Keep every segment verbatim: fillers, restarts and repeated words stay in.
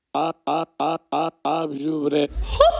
Abjure.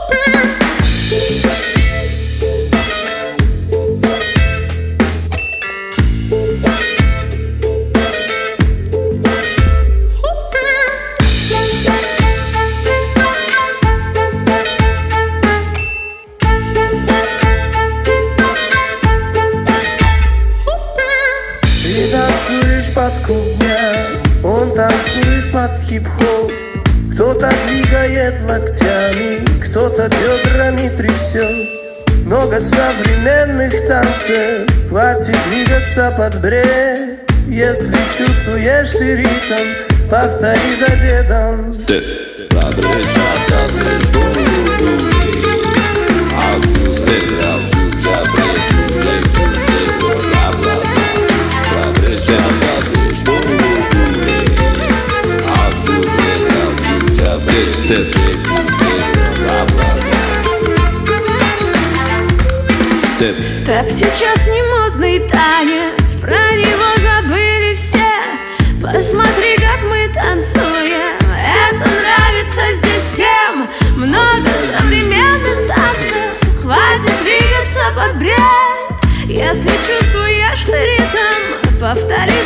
Ты танцуешь под кубня, он танцует под хип-хоп. Кто-то двигает локтями, кто-то бедрами трясет. Много современных танцев, хватит двигаться под бред. Если чувствуешь ты ритм, повтори за дедом. Степ. Степ. Степ сейчас не модный танец, про него забыли все. Посмотри, как мы танцуем, это нравится здесь всем. Много современных танцев, хватит двигаться под бред. Если чувствуешь ты ритм, повтори